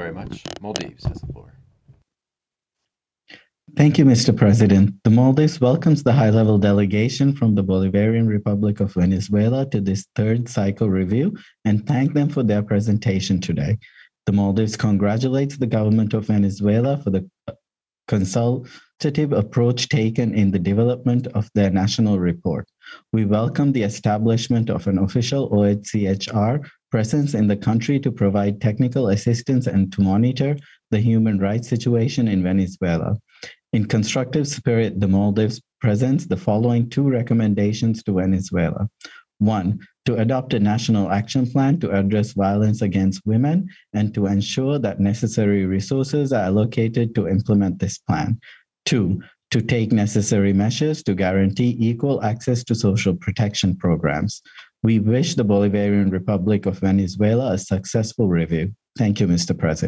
very much. Maldives has the floor. Thank you, Mr. President. The Maldives welcomes the high-level delegation from the Bolivarian Republic of Venezuela to this third cycle review and thank them for their presentation today. The Maldives congratulates the government of Venezuela for the consultative approach taken in the development of their national report. We welcome the establishment of an official OHCHR presence in the country to provide technical assistance and to monitor the human rights situation in Venezuela. In constructive spirit, the Maldives presents the following two recommendations to Venezuela. One, to adopt a national action plan to address violence against women and to ensure that necessary resources are allocated to implement this plan. Two, to take necessary measures to guarantee equal access to social protection programs. We wish the Bolivarian Republic of Venezuela a successful review. Thank you, Mr. President.